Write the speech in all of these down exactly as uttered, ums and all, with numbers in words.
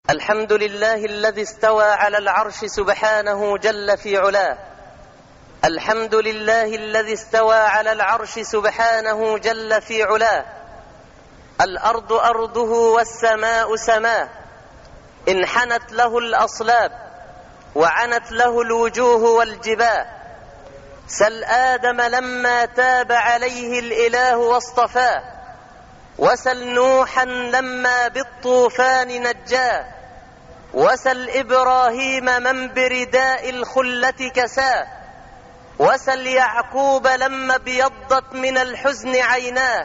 الحمد لله الذي استوى على العرش سبحانه جل في علاه. الحمد لله الذي استوى على العرش سبحانه جل في علاه. الأرض أرضه والسماء سماه، انحنت له الأصلاب وعنت له الوجوه والجباه. سل آدم لما تاب عليه الإله واصطفاه، وسل نوحا لما بالطوفان نجاه، وسل إبراهيم من برداء الخلة كساه، وسل يعقوب لما ابيضت من الحزن عيناه،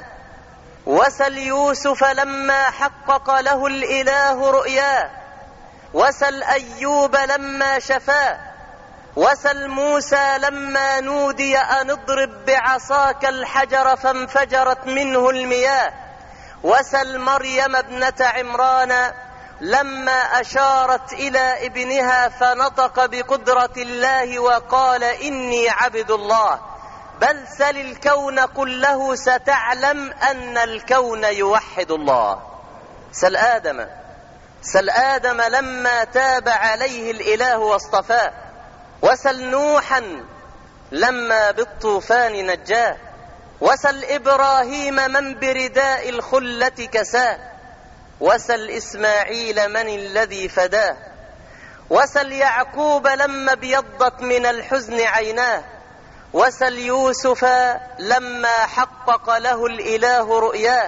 وسل يوسف لما حقق له الإله رؤياه، وسل أيوب لما شفاه، وسل موسى لما نودي أن اضرب بعصاك الحجر فانفجرت منه المياه، وسل مريم ابنة عمران لما أشارت إلى ابنها فنطق بقدرة الله وقال إني عبد الله. بل سل الكون كله ستعلم أن الكون يوحد الله. سل آدم سل آدم لما تاب عليه الإله واصطفاه، وسل نوحا لما بالطوفان نجاه، وسل إبراهيم من برداء الخلة كساه، وسل إسماعيل من الذي فداه، وسل يعقوب لما ابيضت من الحزن عيناه، وسل يوسف لما حقق له الإله رؤياه،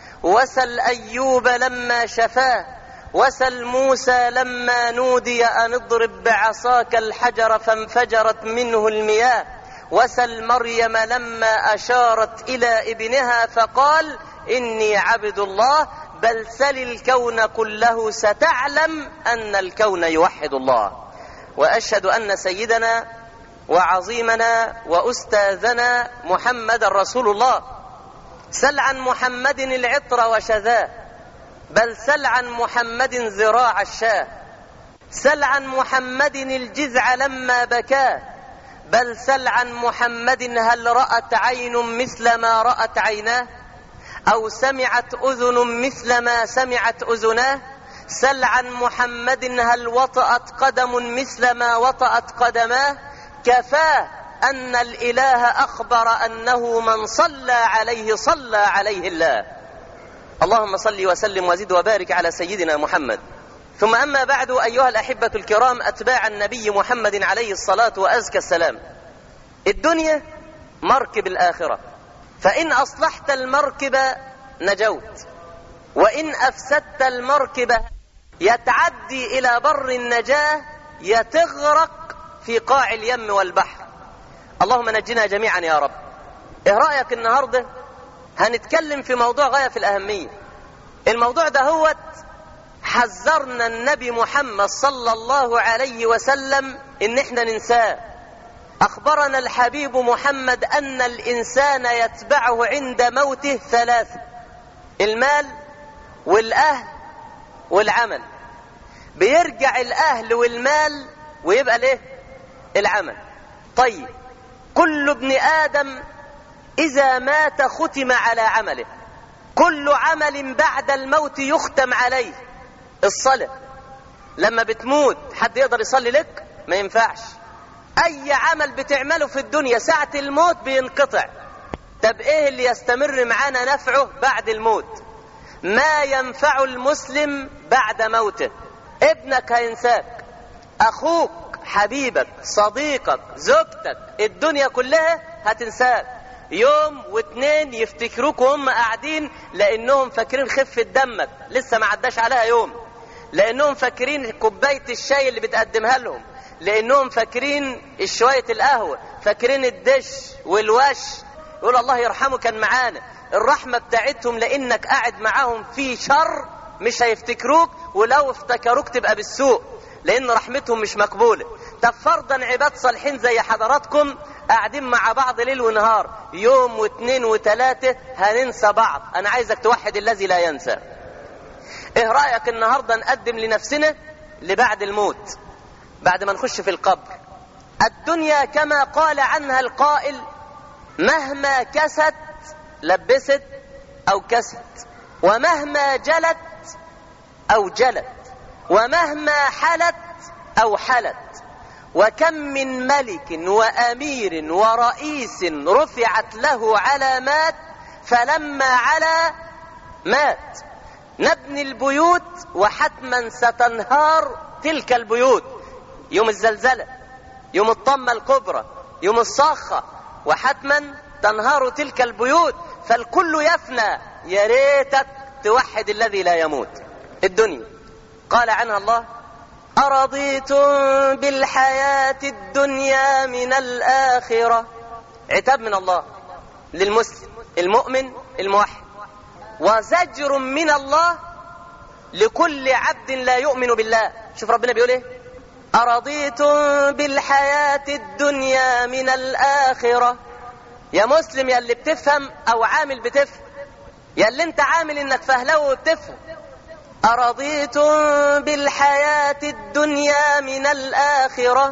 وسل أيوب لما شفاه، وسل موسى لما نودي أن اضرب بعصاك الحجر فانفجرت منه المياه، وسل مريم لما أشارت إلى ابنها فقال إني عبد الله. بل سل الكون كله ستعلم أن الكون يوحد الله. وأشهد أن سيدنا وعظيمنا وأستاذنا محمد رسول الله. سل عن محمد العطر وشذاه، بل سل عن محمد ذراع الشاه، سل عن محمد الجذع لما بكاه، بل سل عن محمد هل رأت عين مثل ما رأت عيناه، أو سمعت أذن مثل ما سمعت أذناه. سل عن محمد هل وطأت قدم مثل ما وطأت قدماه. كفاه أن الإله أخبر أنه من صلى عليه صلى عليه الله. اللهم صل وسلم وزد وبارك على سيدنا محمد. ثم أما بعد، أيها الأحبة الكرام أتباع النبي محمد عليه الصلاة وأزكى السلام، الدنيا مركب الآخرة، فإن أصلحت المركب نجوت، وإن أفسدت المركب يتعدي إلى بر النجاة يتغرق في قاع اليم والبحر. اللهم نجنا جميعا يا رب. إيه رأيك النهاردة هنتكلم في موضوع غاية في الأهمية. الموضوع ده هو حذرنا النبي محمد صلى الله عليه وسلم إن احنا ننساه. أخبرنا الحبيب محمد أن الإنسان يتبعه عند موته ثلاثة: المال والأهل والعمل. بيرجع الأهل والمال ويبقى ليه؟ العمل. طيب، كل ابن آدم إذا مات ختم على عمله. كل عمل بعد الموت يختم عليه. الصلاة لما بتموت حد يقدر يصلي لك؟ ما ينفعش. أي عمل بتعمله في الدنيا ساعة الموت بينقطع. طب إيه اللي يستمر معانا نفعه بعد الموت؟ ما ينفع المسلم بعد موته. ابنك هينساك، أخوك، حبيبك، صديقك، زوجتك، الدنيا كلها هتنساك. يوم واثنين يفتكروك وهم قاعدين لأنهم فاكرين خفة دمك لسه ما عداش عليها يوم، لأنهم فاكرين كوباية الشاي اللي بتقدمها لهم، لأنهم فاكرين شوية القهوة، فاكرين الدش والوش. يقول الله يرحمه كان معانا. الرحمة بتاعتهم لأنك قاعد معاهم في شر مش هيفتكروك، ولو افتكروك تبقى بالسوء لأن رحمتهم مش مقبولة. طب فرضا عباد صالحين زي حضراتكم قاعدين مع بعض ليل ونهار، يوم واثنين وثلاثة هننسى بعض. أنا عايزك توحد الذي لا ينسى. إيه رأيك النهاردة نقدم لنفسنا لبعد الموت، بعد ما نخش في القبر؟ الدنيا كما قال عنها القائل: مهما كست لبست أو كست، ومهما جلت أو جلت. ومهما حلت أو حلت، وكم من ملك وأمير ورئيس رفعت له علامات فلما علا مات. نبني البيوت وحتما ستنهار تلك البيوت، يوم الزلزلة، يوم الطمة الكبرى، يوم الصاخة، وحتما تنهار تلك البيوت، فالكل يفنى. يا ريتك توحد الذي لا يموت. الدنيا قال عنها الله: أرضيتم بالحياة الدنيا من الآخرة. عتاب من الله للمسلم المؤمن الموحد، وزجر من الله لكل عبد لا يؤمن بالله. شوف ربنا بيقول ايه: أرضيتم بالحياة الدنيا من الآخرة. يا مسلم، يا اللي بتفهم أو عامل بتفهم، يا اللي انت عامل انك فهلو وبتفهم، أرضيتم بالحياة الدنيا من الآخرة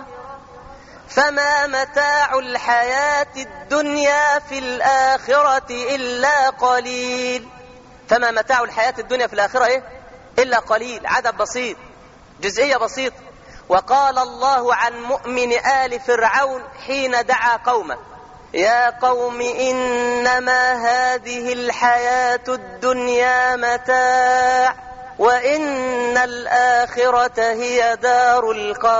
فما متاع الحياة الدنيا في الآخرة إلا قليل. فما متاع الحياة الدنيا في الآخرة إيه؟ إلا قليل. عدد بسيط، جزئية بسيطة. وقال الله عن مؤمن آل فرعون حين دعا قومه: يا قوم إنما هذه الحياة الدنيا متاع وإن الآخرة هي دار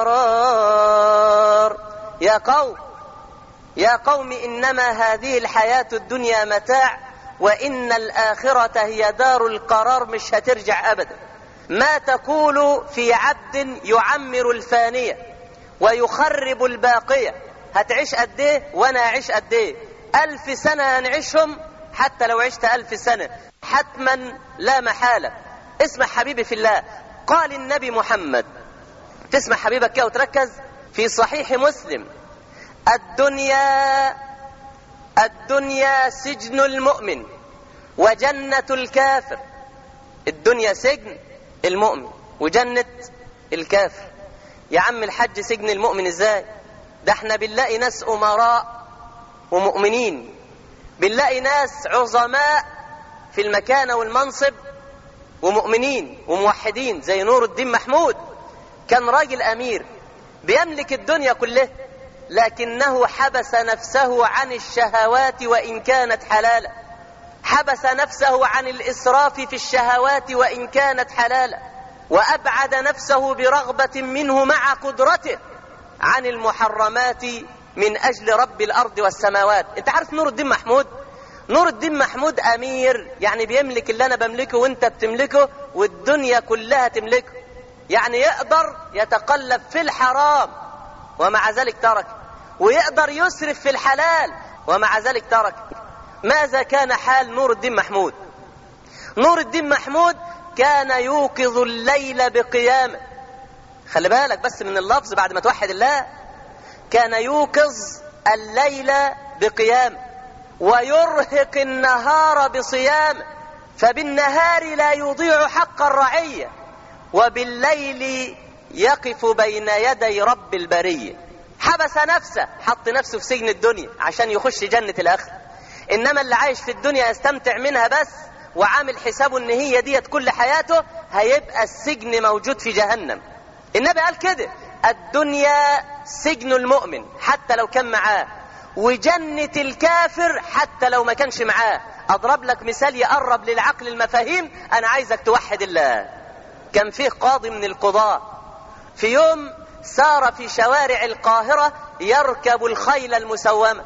القرار. يا قوم يا قوم إنما هذه الحياة الدنيا متاع وإن الآخرة هي دار القرار. مش هترجع أبدا. ما تقول في عبد يعمر الفانية ويخرب الباقية؟ هتعيش قد ايه وانا اعيش قد ايه؟ ألف سنة هنعيشهم، حتى لو عشت ألف سنة حتما لا محالة. اسمع حبيبي في الله، قال النبي محمد، تسمع حبيبك كده وتركز، في صحيح مسلم: الدنيا الدنيا سجن المؤمن وجنة الكافر. الدنيا سجن المؤمن وجنة الكافر. يا عم الحج، سجن المؤمن ازاي؟ ده احنا بنلاقي ناس أمراء ومؤمنين، بنلاقي ناس عظماء في المكانة والمنصب ومؤمنين وموحدين، زي نور الدين محمود. كان راجل أمير بيملك الدنيا كلها، لكنه حبس نفسه عن الشهوات وإن كانت حلالة. حبس نفسه عن الإسراف في الشهوات وإن كانت حلالة، وأبعد نفسه برغبة منه مع قدرته عن المحرمات من أجل رب الأرض والسماوات. انت عارف نور الدين محمود؟ نور الدين محمود أمير، يعني بيملك اللي أنا بملكه وانت بتملكه والدنيا كلها تملكه. يعني يقدر يتقلب في الحرام ومع ذلك ترك، ويقدر يسرف في الحلال ومع ذلك ترك. ماذا كان حال نور الدين محمود؟ نور الدين محمود كان يوقظ الليل بقيامه. خلي بالك بس من اللفظ بعد ما توحد الله. كان يوقظ الليل بقيامه ويرهق النهار بصيامه، فبالنهار لا يضيع حق الرعية، وبالليل يقف بين يدي رب البرية. حبس نفسه، حط نفسه في سجن الدنيا عشان يخش جنة الآخرة. إنما اللي عايش في الدنيا يستمتع منها بس وعامل حسابه إن هي ديت كل حياته، هيبقى السجن موجود في جهنم. النبي قال كده: الدنيا سجن المؤمن حتى لو كان معاه، وجنة الكافر حتى لو ما كانش معاه. أضرب لك مثال يقرب للعقل المفاهيم. أنا عايزك توحد الله. كان فيه قاضي من القضاة في يوم سار في شوارع القاهرة يركب الخيل المسومة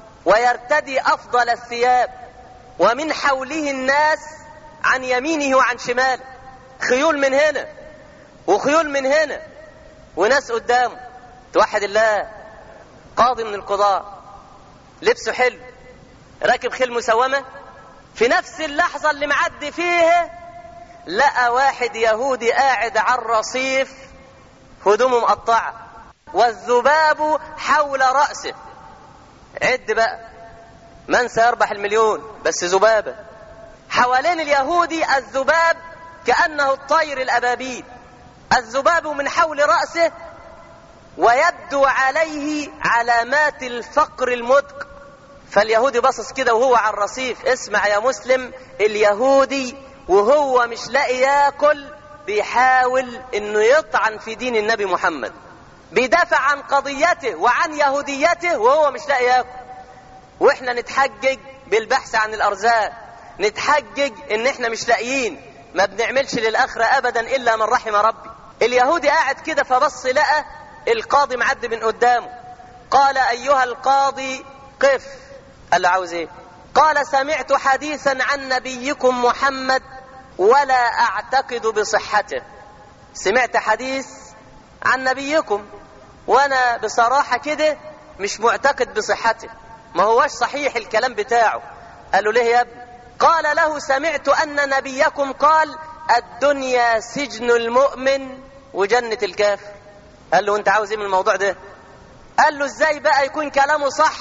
ويرتدي أفضل الثياب، ومن حوله الناس عن يمينه وعن شماله، خيول من هنا وخيول من هنا وناس قدامه. توحد الله. قاضي من القضاة، لبسه حلو، راكب خيل مسومة. في نفس اللحظة اللي معدي فيها لقى واحد يهودي قاعد على الرصيف هدومه مقطعة والذباب حول رأسه. عد بقى، من سيربح المليون؟ بس ذبابة حوالين اليهودي، الذباب كأنه الطير الأبابيل. الذباب من حول رأسه ويبدو عليه علامات الفقر المدق. فاليهودي بصص كده وهو على الرصيف. اسمع يا مسلم، اليهودي وهو مش لاقي ياكل بيحاول انه يطعن في دين النبي محمد، بيدافع عن قضيته وعن يهوديته وهو مش لاقي ياكل. واحنا نتحجج بالبحث عن الارزاق، نتحجج ان احنا مش لاقيين، ما بنعملش للاخره ابدا الا من رحم ربي. اليهودي قاعد كده فبص لقى القاضي معدي من قدامه، قال ايها القاضي قف. قال له عاوز ايه؟ قال سمعت حديثا عن نبيكم محمد ولا اعتقد بصحته. سمعت حديث عن نبيكم وانا بصراحة كده مش معتقد بصحته، ما هوش صحيح الكلام بتاعه. قال له ليه يا ابني؟ قال له سمعت ان نبيكم قال الدنيا سجن المؤمن وجنة الكافر. قال له انت عاوز ايه من الموضوع ده؟ قال له ازاي بقى يكون كلامه صح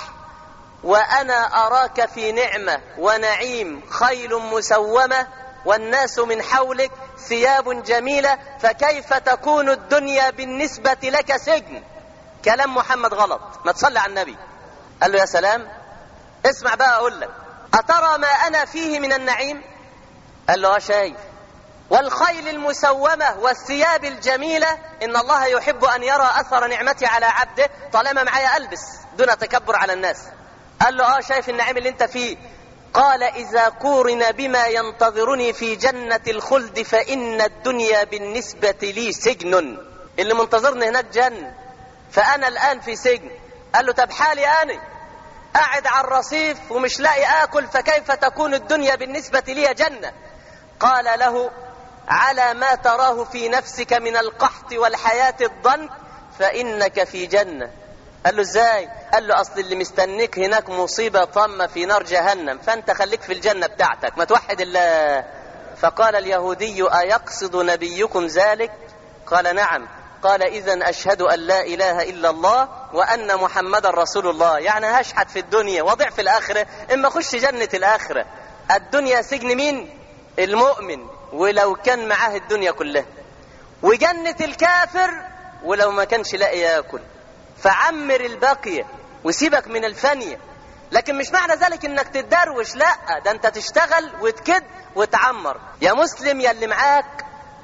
وانا اراك في نعمة ونعيم، خيل مسومة والناس من حولك ثياب جميلة، فكيف تكون الدنيا بالنسبة لك سجن؟ كلام محمد غلط، ما تصلي على النبي. قال له يا سلام، اسمع بقى اقول لك، اترى ما انا فيه من النعيم؟ قال له اه شايف. والخيل المسومة والثياب الجميلة، ان الله يحب ان يرى اثر نعمتي على عبده طالما معايا البس دون تكبر على الناس. قال له اه شايف النعيم اللي انت فيه. قال اذا قورن بما ينتظرني في جنة الخلد فان الدنيا بالنسبة لي سجن. اللي منتظرني هناك جنة، فانا الان في سجن. قال له طب حالي انا قاعد على الرصيف ومش لاقي اكل، فكيف تكون الدنيا بالنسبة لي جنة؟ قال له على ما تراه في نفسك من القحط والحياة الضنك فإنك في جنة. قال له ازاي؟ قال له اصل اللي مستنيك هناك مصيبة طامة في نار جهنم، فانت خليك في الجنة بتاعتك، ما توحد الله. فقال اليهودي ايقصد نبيكم ذلك؟ قال نعم. قال اذن اشهد ان لا اله الا الله وان محمد رسول الله. يعني هشحت في الدنيا وضع في الاخرة، اما اخش جنة الاخرة. الدنيا سجن مين؟ المؤمن ولو كان معاه الدنيا كلها، وجنة الكافر ولو ما كانش لاقي ياكل. فعمر الباقية وسيبك من الفانية. لكن مش معنى ذلك انك تتدروش، لا، ده انت تشتغل وتكد وتعمر. يا مسلم يا اللي معاك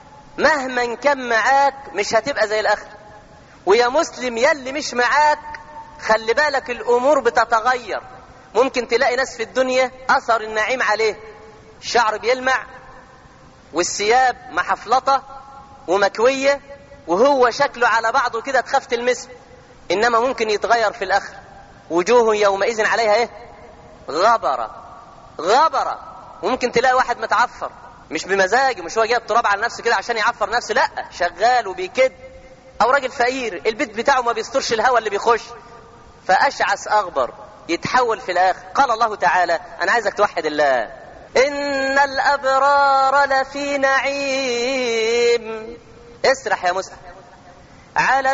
مهما كان معاك مش هتبقى زي الاخر. ويا مسلم يا اللي مش معاك خلي بالك الامور بتتغير. ممكن تلاقي ناس في الدنيا اثر النعيم عليه، الشعر بيلمع والثياب محفلطة ومكوية وهو شكله على بعضه كده تخاف تلمسه، انما ممكن يتغير في الاخر. وجوه يومئذ عليها ايه؟ غبرة غبرة. وممكن تلاقي واحد متعفر مش بمزاجه، مش هو جايب تراب على نفسه كده عشان يعفر نفسه، لا، شغال وبيكد. او راجل فقير البيت بتاعه ما بيسترش الهواء اللي بيخش، فاشعث اغبر يتحول في الاخر. قال الله تعالى، انا عايزك توحد الله، إن الأبرار لفي نعيم. اسرح يا مسلم. على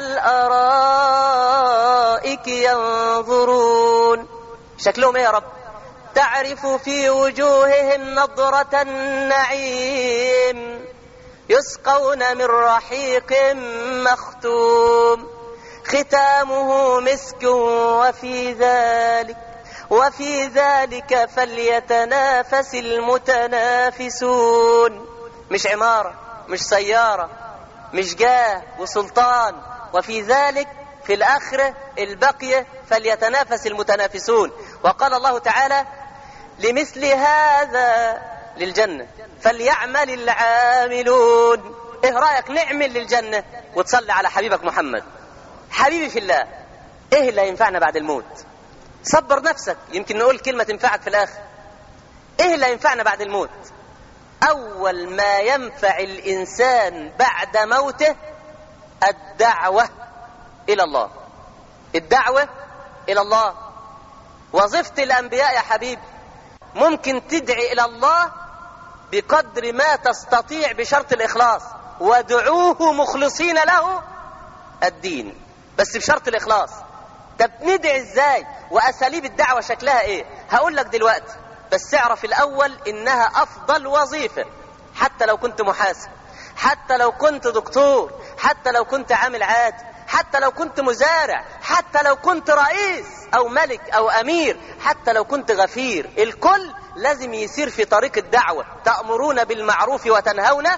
الأرائك ينظرون. شكلهم ايه يا رب؟ تعرف في وجوههم نضرة النعيم، يسقون من رحيق مختوم ختامه مسك، وفي ذلك وفي ذلك فليتنافس المتنافسون. مش عمارة، مش سيارة، مش جاه وسلطان. وفي ذلك في الآخرة البقية فليتنافس المتنافسون. وقال الله تعالى لمثل هذا للجنة فليعمل العاملون. ايه رأيك نعمل للجنة وتصلي على حبيبك محمد؟ حبيبي في الله، ايه اللي ينفعنا بعد الموت؟ صبر نفسك، يمكن نقول كلمة تنفعك في الآخر. ايه اللي ينفعنا بعد الموت؟ اول ما ينفع الانسان بعد موته الدعوة الى الله. الدعوة الى الله وظيفة الانبياء يا حبيبي. ممكن تدعي الى الله بقدر ما تستطيع بشرط الاخلاص، وادعوه مخلصين له الدين، بس بشرط الاخلاص. طب ندعي ازاي؟ واساليب الدعوة شكلها ايه؟ هقول لك دلوقتي، بس اعرف الاول انها افضل وظيفة. حتى لو كنت محاسب، حتى لو كنت دكتور، حتى لو كنت عامل عادي، حتى لو كنت مزارع، حتى لو كنت رئيس او ملك او امير، حتى لو كنت غفير، الكل لازم يسير في طريق الدعوة. تأمرون بالمعروف وتنهون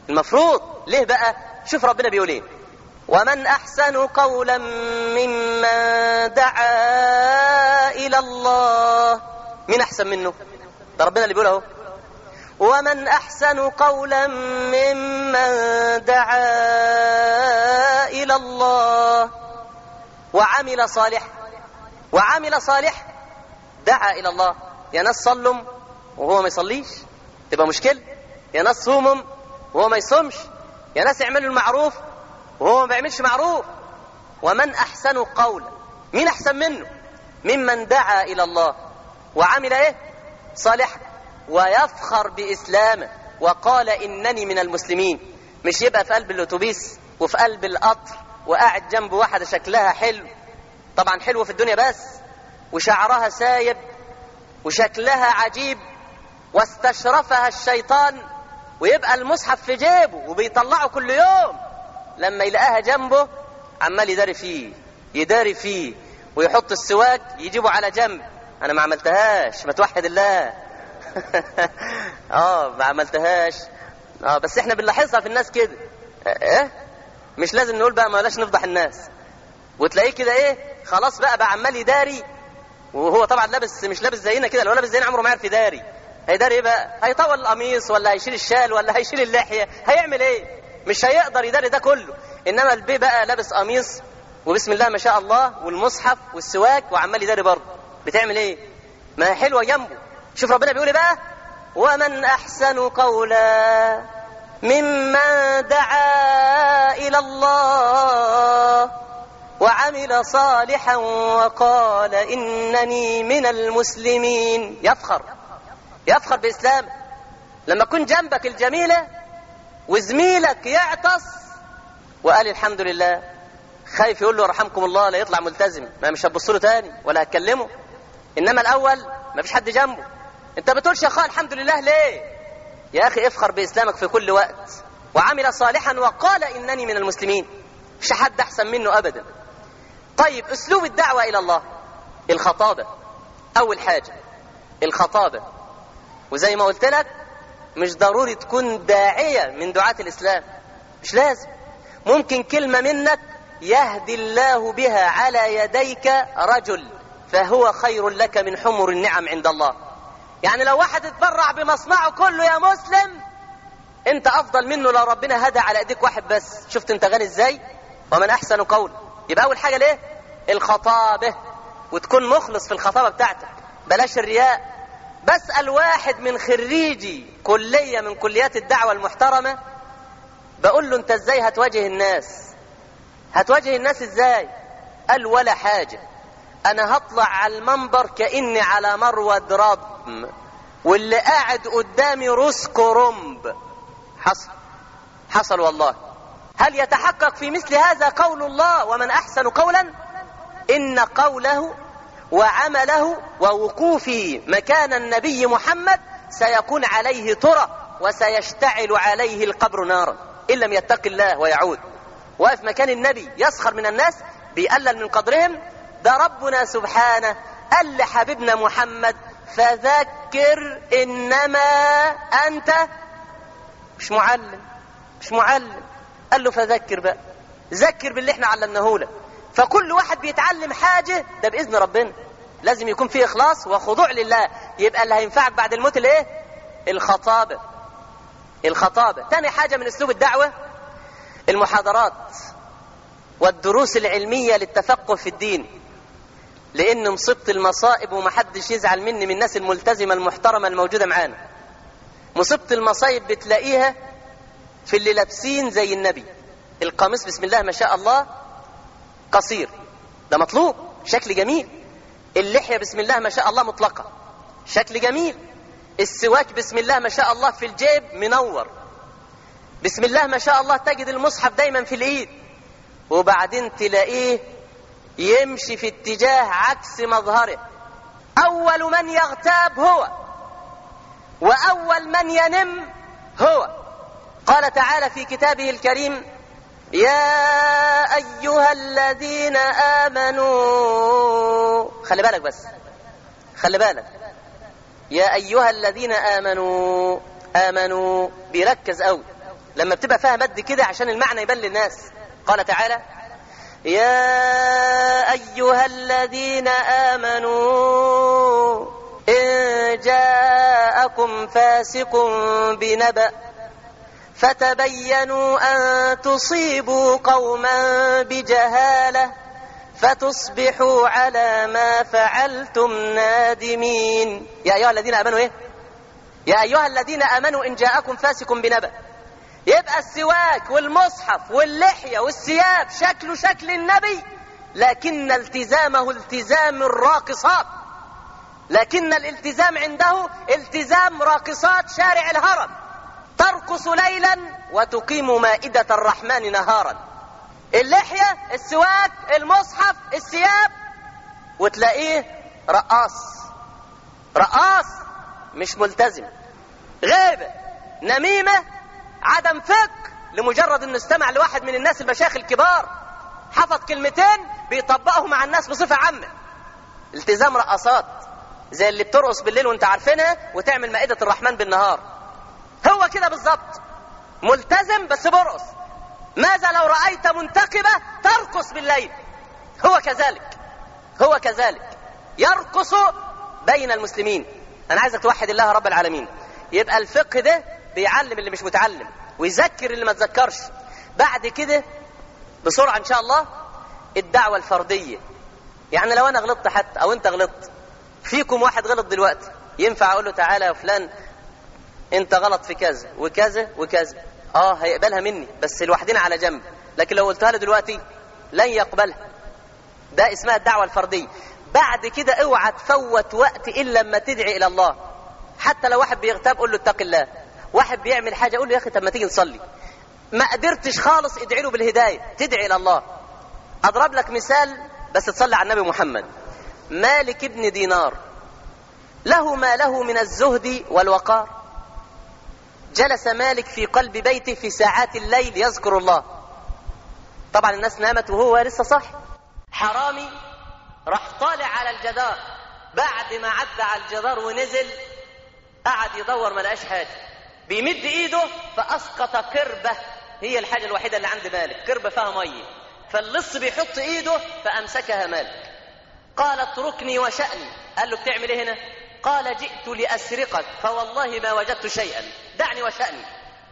المفروض. ليه بقى؟ شوف ربنا بيقول ايه: ومن أحسن قولا ممن دعا إلى الله. مين أحسن منه؟ ده ربنا اللي بيقول اهو: ومن أحسن قولا ممن دعا إلى الله وعمل صالح. وعمل صالح، دعا إلى الله. يا ناس صلهم وهو ما يصليش تبقى مشكلة، يا ناس صومهم وهو ما يصومش، يا ناس يعملوا المعروف وهو ما بيعملش معروف. ومن أحسن قولا، مين أحسن منه؟ ممن دعا إلى الله وعمل إيه؟ صالح، ويفخر بإسلامه وقال إنني من المسلمين. مش يبقى في قلب الأتوبيس وفي قلب القطر وقاعد جنب واحدة شكلها حلو، طبعا حلو في الدنيا بس، وشعرها سايب وشكلها عجيب واستشرفها الشيطان، ويبقى المصحف في جيبه وبيطلعه كل يوم، لما يلاقاها جنبه عمال يداري فيه يداري فيه ويحط السواك يجيبه على جنب. انا ما عملتهاش، ما توحد الله. اه ما عملتهاش. اه بس احنا بنلاحظها في الناس كده. ايه مش لازم نقول بقى، ما لاش نفضح الناس. وتلاقيه كده ايه، خلاص بقى بقى عمال يداري، وهو طبعا لابس مش لابس زينا كده. لو لابس زينا عمره ما يعرف يداري. هيداري ايه بقى؟ هيطول القميص ولا هيشيل الشال ولا هيشيل اللحية؟ هيعمل ايه؟ مش هيقدر يداري ده كله. انما البي بقى لابس قميص وبسم الله ما شاء الله والمصحف والسواك وعمال يداري برضه. بتعمل ايه؟ ما هي حلوة جنبه. شوف ربنا بيقول ايه بقى: ومن أحسن قولا ممن دعا إلى الله وعمل صالحا وقال إنني من المسلمين. يفخر يفخر بإسلام. لما كن جنبك الجميلة وزميلك يعطس وقال الحمد لله، خايف يقول له رحمكم الله لا يطلع ملتزم، ما مش هتبص له تاني ولا هتكلمه. إنما الأول ما فيش حد جنبه، انت بتقولش يا اخويا الحمد لله ليه؟ يا اخي افخر باسلامك في كل وقت. وعمل صالحا وقال انني من المسلمين. مش حد احسن منه ابدا. طيب اسلوب الدعوة الى الله، الخطابة. اول حاجة الخطابة. وزي ما قلت لك مش ضروري تكون داعية من دعاة الاسلام، مش لازم. ممكن كلمة منك يهدي الله بها على يديك رجل فهو خير لك من حمر النعم عند الله. يعني لو واحد اتبرع بمصنعه كله يا مسلم، انت افضل منه لو ربنا هدى على ايديك واحد بس. شفت انت غني ازاي؟ ومن احسن قول. يبقى اول حاجة ليه؟ الخطابة. وتكون مخلص في الخطابة بتاعتك، بلاش الرياء. بسأل واحد من خريجي كلية من كليات الدعوة المحترمة، بقول له انت ازاي هتواجه الناس؟ هتواجه الناس ازاي؟ قال ولا حاجة، انا هطلع على المنبر كأني على مرود رضم، واللي قاعد قدامي روس كرنب. حصل حصل والله. هل يتحقق في مثل هذا قول الله ومن احسن قولا؟ ان قوله وعمله ووقوفه مكان النبي محمد سيكون عليه ترى وسيشتعل عليه القبر نارا ان لم يتق الله ويعود. واقف مكان النبي يسخر من الناس، بيقلل من قدرهم. ده ربنا سبحانه قال لحبيبنا محمد فذكر انما انت مش معلم مش معلم قال له فذكر بقى، ذكر باللي احنا علمناه لك. فكل واحد بيتعلم حاجة ده بإذن ربنا لازم يكون فيه إخلاص وخضوع لله. يبقى اللي هينفعك بعد الموت الايه؟ الخطابة. الخطابة. تاني حاجة من اسلوب الدعوة المحاضرات والدروس العلمية للتفقه في الدين. لان مصيبة المصائب، ومحدش يزعل مني من الناس الملتزمة المحترمة الموجودة معانا، مصيبة المصايب بتلاقيها في اللي لابسين زي النبي، القميص بسم الله ما شاء الله قصير، ده مطلوب، شكل جميل. اللحية بسم الله ما شاء الله مطلقة، شكل جميل. السواك بسم الله ما شاء الله في الجيب منور، بسم الله ما شاء الله. تجد المصحف دايما في الايد، وبعدين تلاقيه يمشي في اتجاه عكس مظهره. اول من يغتاب هو، واول من ينم هو. قال تعالى في كتابه الكريم: يا ايها الذين امنوا. خلي بالك بس، خلي بالك. يا ايها الذين امنوا، امنوا بيركز قوي. لما بتبقى فيها مد كده عشان المعنى يبان للناس. قال تعالى: يا أيها الذين آمنوا إن جاءكم فاسق بنبأ فتبينوا أن تصيبوا قوما بجهالة فتصبحوا على ما فعلتم نادمين. يا أيها الذين آمنوا إيه؟ يا أيها الذين آمنوا إن جاءكم فاسق بنبأ. يبقى السواك والمصحف واللحية والثياب شكله شكل النبي، لكن التزامه التزام الراقصات، لكن الالتزام عنده التزام راقصات شارع الهرم، ترقص ليلا وتقيم مائدة الرحمن نهارا. اللحية، السواك، المصحف، الثياب، وتلاقيه رقاص رقاص مش ملتزم. غيبة، نميمة، عدم فقه، لمجرد انه استمع لواحد من الناس المشايخ الكبار حفظ كلمتين بيطبقهم مع الناس بصفة عامة. التزام رقصات زي اللي بترقص بالليل وانت عارفينها وتعمل مائدة الرحمن بالنهار. هو كده بالظبط، ملتزم بس برقص. ماذا لو رأيت منتقبة ترقص بالليل؟ هو كذلك، هو كذلك يرقص بين المسلمين. انا عايزك توحد الله رب العالمين. يبقى الفقه ده بيعلم اللي مش متعلم ويذكر اللي ما تذكرش. بعد كده بسرعة ان شاء الله الدعوة الفردية. يعني لو انا غلطت حتى او انت غلطت، فيكم واحد غلط دلوقتي، ينفع اقول له تعالى يا فلان انت غلط في كذا وكذا وكذا؟ اه هيقبلها مني بس لوحدنا على جنب. لكن لو قلتها له دلوقتي لن يقبلها. ده اسمها الدعوة الفردية. بعد كده اوعى تفوت وقت الا لما تدعي الى الله. حتى لو واحد بيغتاب قول له اتق الله، واحد بيعمل حاجة قول له يا اخي طب ما تيجي نصلي. ما قدرتش خالص ادعي له بالهداية، تدعي الى الله. اضرب لك مثال بس تصلي على النبي محمد. مالك ابن دينار له ما له من الزهد والوقار. جلس مالك في قلب بيته في ساعات الليل يذكر الله. طبعا الناس نامت وهو لسه صاحي. حرامي راح طالع على الجدار، بعد ما عدى على الجدار ونزل قعد يدور ما لقاش حاجه، بيمد ايده فاسقط كربه، هي الحاجه الوحيده اللي عند مالك، كربه فيها ميه، فاللص بيحط ايده فامسكها مالك. قال اتركني وشأني. قال له بتعمل ايه هنا؟ قال جئت لاسرقك فوالله ما وجدت شيئا، دعني وشأني.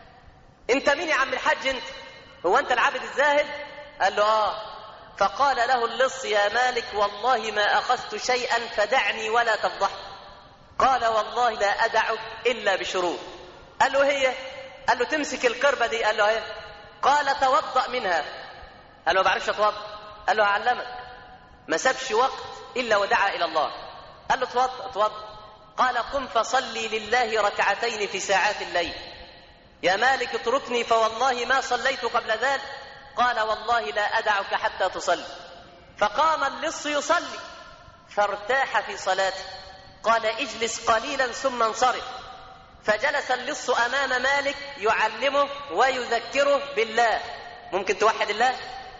انت مين يا عم الحاج انت؟ هو انت العابد الزاهد؟ قال له اه. فقال له اللص يا مالك والله ما اخذت شيئا فدعني ولا تفضحني. قال والله لا ادعك الا بشروط. قال له هي؟ قال له تمسك القربة دي. قال له هي. قال توضأ منها. قال له ما بعرفش اتوضأ. قال له هعلمك. ما سابش وقت الا ودعا الى الله. قال له اتوضأ اتوضأ. قال قم فصلي لله ركعتين في ساعات الليل. يا مالك اتركني فوالله ما صليت قبل ذلك. قال والله لا أدعك حتى تصلي. فقام اللص يصلي فارتاح في صلاته. قال اجلس قليلا ثم انصرف. فجلس اللص أمام مالك يعلمه ويذكره بالله. ممكن توحد الله؟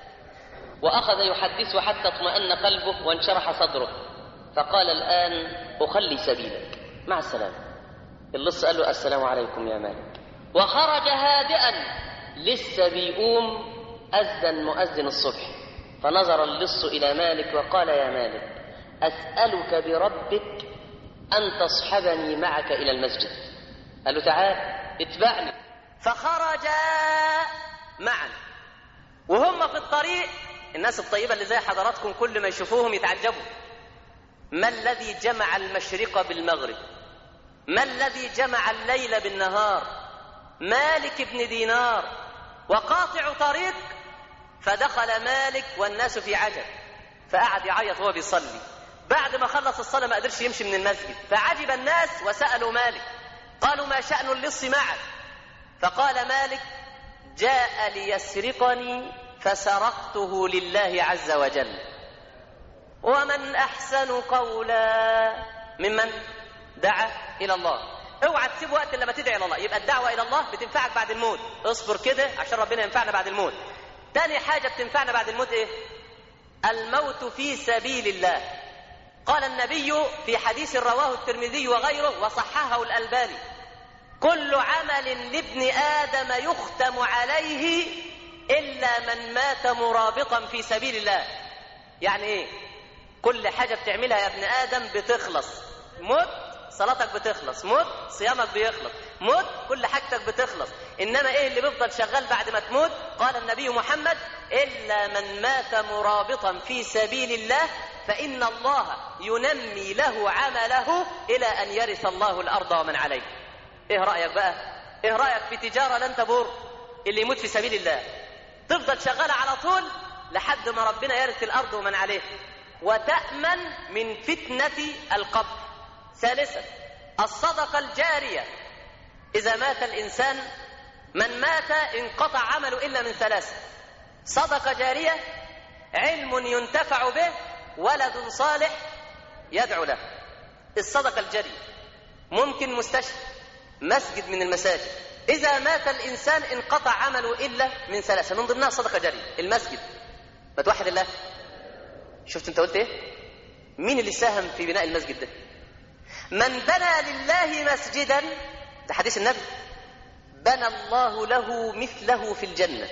وأخذ يحدثه حتى اطمأن قلبه وانشرح صدره. فقال الآن أخلي سبيلك، مع السلامة. اللص قال له السلام عليكم يا مالك، وخرج هادئا. لسه بيقوم أذن مؤذن الصبح. فنظر اللص إلى مالك وقال يا مالك أسألك بربك أن تصحبني معك إلى المسجد. قال له تعال اتبعني. فخرجا معا وهم في الطريق. الناس الطيبة اللي زي حضراتكم كل ما يشوفوهم يتعجبوا. ما الذي جمع المشرق بالمغرب؟ ما الذي جمع الليل بالنهار؟ مالك بن دينار وقاطع طريق. فدخل مالك والناس في عجب، فقعد يعيط وهو بيصلي. بعد ما خلص الصلاة ما قدرش يمشي من المسجد، فعجب الناس وسألوا مالك قالوا ما شأن اللص معك؟ فقال مالك جاء ليسرقني فسرقته لله عز وجل. ومن أحسن قولا ممن دعا إلى الله. اوعى تسيب وقت لما تدعي إلى الله. يبقى الدعوة إلى الله بتنفعك بعد الموت. اصبر كده عشان ربنا ينفعنا بعد الموت. تاني حاجة بتنفعنا بعد الموت ايه؟ الموت في سبيل الله. قال النبي في حديث رواه الترمذي وغيره وصححه الألباني كل عمل لابن آدم يختم عليه إلا من مات مرابطا في سبيل الله. يعني إيه؟ كل حاجة بتعملها يا ابن آدم بتخلص، موت صلاتك بتخلص، موت صيامك بيخلص، موت كل حاجتك بتخلص. إنما إيه اللي بيفضل شغال بعد ما تموت؟ قال النبي محمد: إلا من مات مرابطا في سبيل الله فإن الله ينمي له عمله إلى أن يرث الله الأرض ومن عليه. إيه رأيك بقى؟ إيه رأيك في تجارة لن تبور؟ اللي يموت في سبيل الله تفضل شغالة على طول لحد ما ربنا يرث الأرض ومن عليه، وتأمن من فتنة القبر. ثالثا الصدقة الجارية. إذا مات الإنسان، من مات انقطع عمله إلا من ثلاثة: صدقة جارية، علم ينتفع به، ولد صالح يدعو له. الصدقة الجارية ممكن مستشفى، مسجد من المساجد. إذا مات الإنسان انقطع عمله إلا من ثلاثة، من ضمنها صدقة جارية. المسجد، ما توحد الله. شفت انت قلت ايه؟ مين اللي ساهم في بناء المسجد ده؟ من بنى لله مسجدا، ده حديث النبي، بنى الله له مثله في الجنة.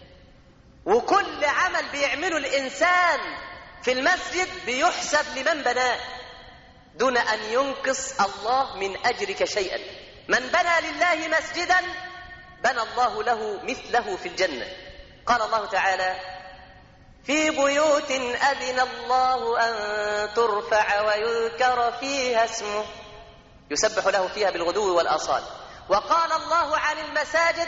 وكل عمل بيعمله الإنسان في المسجد بيحسب لمن بناه دون أن ينقص الله من أجرك شيئا. من بنى لله مسجدا بنى الله له مثله في الجنة. قال الله تعالى: في بيوت أذن الله أن ترفع ويذكر فيها اسمه يسبح له فيها بالغدو والآصال. وقال الله عن المساجد: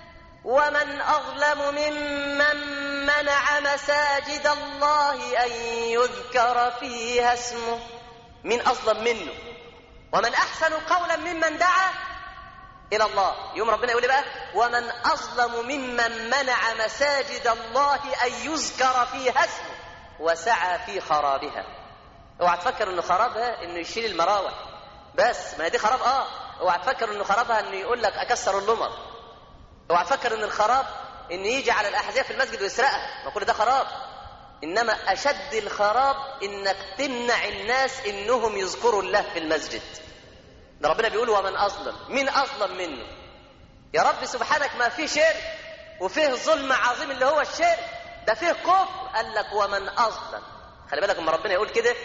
ومن أظلم ممن منع مساجد الله أن يذكر فيها اسمه. من أظلم منه؟ ومن أحسن قولا ممن دعا إلى الله. يوم ربنا يقول بقى: ومن أظلم ممن منع مساجد الله أن يذكر فيها اسمه وسعى في خرابها. اوعى تفكر انه خرابها انه يشيل المراوح بس، ما دي خراب. اه اوعى تفكر انه خرابها انه يقول لك اكسر اللمر. اوعى تفكر ان الخراب انه يجي على الاحذية في المسجد ويسرقها، ما كل ده خراب. انما اشد الخراب انك تمنع الناس انهم يذكروا الله في المسجد. ده ربنا بيقول: ومن أظلم. مين أظلم منه؟ يا رب سبحانك، ما فيه شرك وفيه ظلم عظيم اللي هو الشرك، ده فيه كفر. قال لك: ومن أظلم. خلي بالك لما ربنا يقول كده: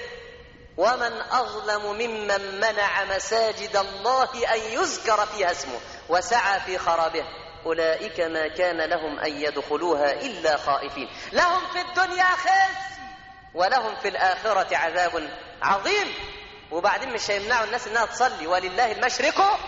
ومن أظلم ممن منع مساجد الله أن يذكر فيها اسمه وسعى في خرابها أولئك ما كان لهم أن يدخلوها إلا خائفين لهم في الدنيا خزي ولهم في الآخرة عذاب عظيم. وبعدين مش هيمنعوا الناس انها تصلي: ولله المشرق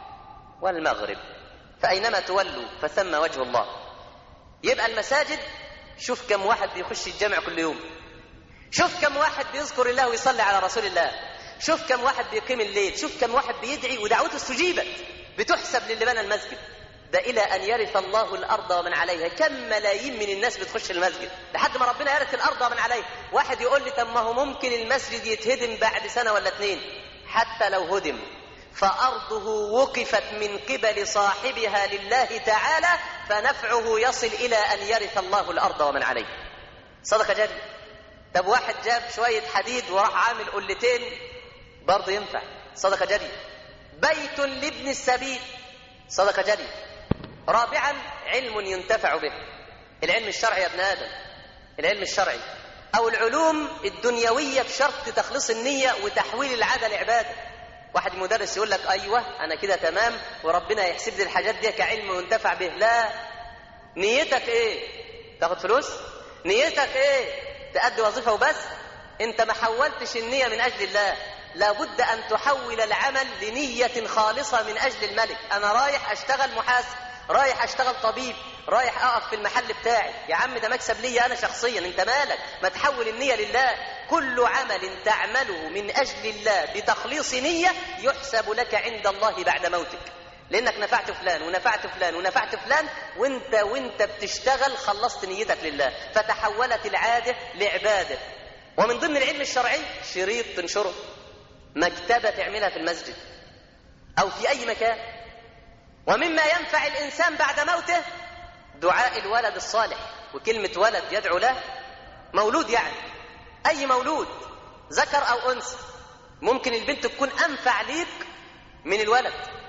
والمغرب فأينما تولوا فثم وجه الله. يبقى المساجد، شوف كم واحد بيخش الجامع كل يوم، شوف كم واحد بيذكر الله ويصلي على رسول الله، شوف كم واحد بيقيم الليل، شوف كم واحد بيدعي ودعوته استجيبت، بتحسب للي بنى المسجد ده إلى أن يرث الله الأرض ومن عليها. كم ملايين من الناس بتخش المسجد لحد ما ربنا يرث الأرض ومن عليها. واحد يقول لي: طب ما هو ممكن المسجد يتهدم بعد سنة ولا اتنين. حتى لو هدم فأرضه وقفت من قبل صاحبها لله تعالى، فنفعه يصل إلى أن يرث الله الأرض ومن عليها. صدقة جارية. طب واحد جاب شوية حديد وراح عامل قلتين، برضه ينفع، صدقة جارية. بيت لابن السبيل، صدقة جارية. رابعا علم ينتفع به. العلم الشرعي يا ابن آدم، العلم الشرعي أو العلوم الدنيوية بشرط تخليص النية وتحويل العادة لعبادة. واحد مدرس يقول لك: أيوة أنا كده تمام وربنا يحسب لي الحاجات دي كعلم ينتفع به. لا، نيتك إيه؟ تاخد فلوس؟ نيتك إيه؟ تأدي وظيفة وبس؟ أنت ما حولتش النية من أجل الله. لابد أن تحول العمل لنية خالصة من أجل الملك. أنا رايح أشتغل محاسب، رايح أشتغل طبيب، رايح أقف في المحل بتاعي. يا عم ده مكسب لي أنا شخصيا، أنت مالك؟ ما تحول النية لله. كل عمل تعمله من أجل الله بتخليص نية يحسب لك عند الله بعد موتك، لأنك نفعت فلان ونفعت فلان ونفعت فلان، وانت وانت بتشتغل خلصت نيتك لله، فتحولت العادة لعبادة. ومن ضمن العلم الشرعي شريط تنشره، مكتبة تعملها في المسجد أو في أي مكان. ومما ينفع الإنسان بعد موته دعاء الولد الصالح. وكلمة ولد يدعو له مولود، يعني أي مولود ذكر أو أنثى. ممكن البنت تكون أنفع ليك من الولد،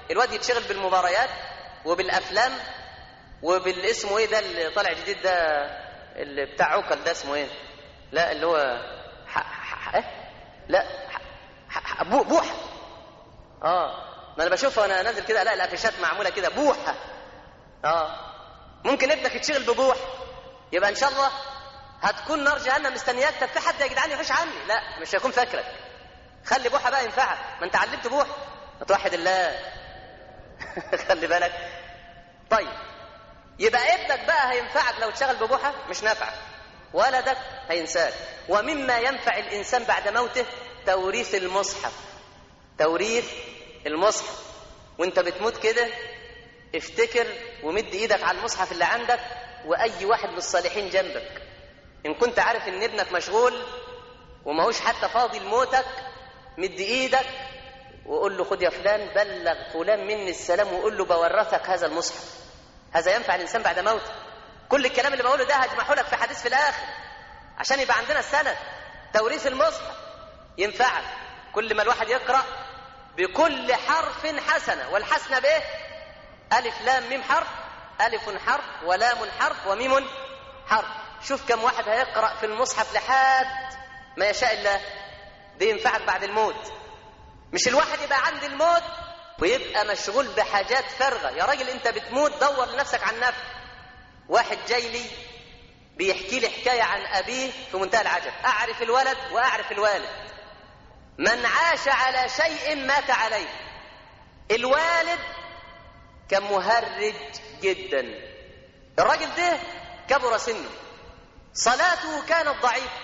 الواد يتشغل بالمباريات وبالافلام وبالاسمه ايه ده اللي طالع جديد ده اللي بتاع عقل ده اسمه ايه؟ لا اللي هو ح... ح... ح... ايه؟ لا ح... ح... بو... بوحه. اه ما انا بشوفها وانا نازل كده الاقي الافيشات معموله كده بوحه. اه ممكن ابنك يتشغل ببوح، يبقى ان شاء الله هتكون نار جهنم مستنياك. طب في حد يا جدعان يحوش عني؟ لا مش هيكون فاكرك. خلي بوحه بقى ينفعك، ما انت علمت بوح، توحد الله. خلي بالك. طيب يبقى ابنك بقى هينفعك لو تشغل ببوحه؟ مش نافعك. ولدك هينساك. ومما ينفع الانسان بعد موته توريث المصحف. توريث المصحف. وانت بتموت كده افتكر ومد ايدك على المصحف اللي عندك واي واحد من الصالحين جنبك. ان كنت عارف ان ابنك مشغول وماهوش حتى فاضي لموتك، مد ايدك وقول له خد يا فلان بلغ فلان مني السلام وقول له بورثك هذا المصحف. هذا ينفع الانسان بعد موته. كل الكلام اللي بقوله ده هجمعه لك في حديث في الاخر عشان يبقى عندنا السند. توريث المصحف ينفعك. كل ما الواحد يقرأ بكل حرف حسنة، والحسنة بايه؟ ألف لام ميم حرف، ألف حرف ولام حرف وميم حرف. شوف كم واحد هيقرأ في المصحف لحد ما يشاء الله. دي ينفعك بعد الموت. مش الواحد يبقى عند الموت ويبقى مشغول بحاجات فارغة. يا راجل انت بتموت دور لنفسك عن نفسك. واحد جاي لي بيحكي لي حكاية عن أبيه في منتهى العجب. أعرف الولد وأعرف الوالد. من عاش على شيء مات عليه. الوالد كان مهرج جدا. الراجل ده كبر سنه، صلاته كانت ضعيفة،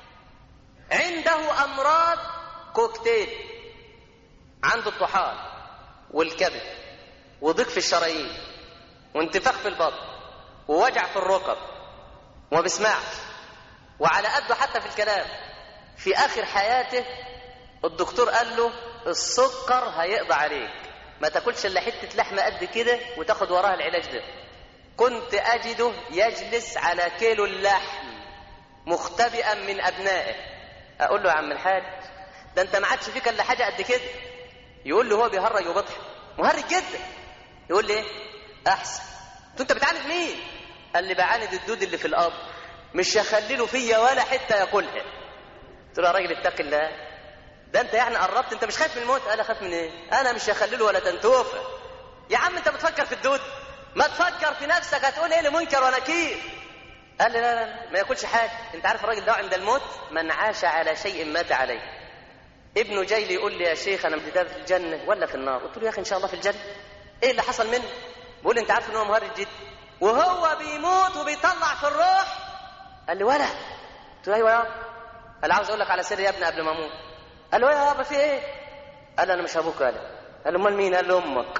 عنده أمراض كوكتيل، عنده الطحال والكبد وضيق في الشرايين وانتفاخ في البطن ووجع في الركب وما بيسمعش وعلى قده حتى في الكلام. في آخر حياته الدكتور قال له السكر هيقضى عليك، ما تاكلش الا حته لحمه قد كده وتاخد وراها العلاج ده. كنت اجده يجلس على كيلو اللحم مختبئا من ابنائه. اقول له يا عم الحاج ده انت ما عادش فيك الا حاجه قد كده. يقول له هو بيهرج وبيضحك، مهرج جدا. يقول لي ايه احسن؟ انت بتعاند مين؟ قال لي بعاند الدود اللي في الارض، مش هخلي له فيا ولا حته ياكلها. قلت له يا راجل اتق الله، ده انت يعني قربت، انت مش خايف من الموت؟ قال اخاف من ايه؟ انا مش هخلي له ولا تنتوفه. يا عم انت بتفكر في الدود، ما تفكر في نفسك، هتقول ايه لمنكر ونكير. قال لي لا لا ما ياكلش حاجه. انت عارف الراجل ده عند الموت من عاش على شيء مات عليه. ابنه جاي لي يقول لي يا شيخ انا ده في الجنه ولا في النار؟ قلت له يا اخي ان شاء الله في الجنه. ايه اللي حصل منه؟ بيقول لي انت عارف ان هو مهرج جدا وهو بيموت وبيطلع في الروح. قال لي ولا؟ قلت له ايوه يا ابا. قال عاوز اقول لك على سر يا ابني قبل ما اموت. قال له يا ابا في ايه؟ قال انا مش ابوك. قال قال له امال مين؟ قال له امك.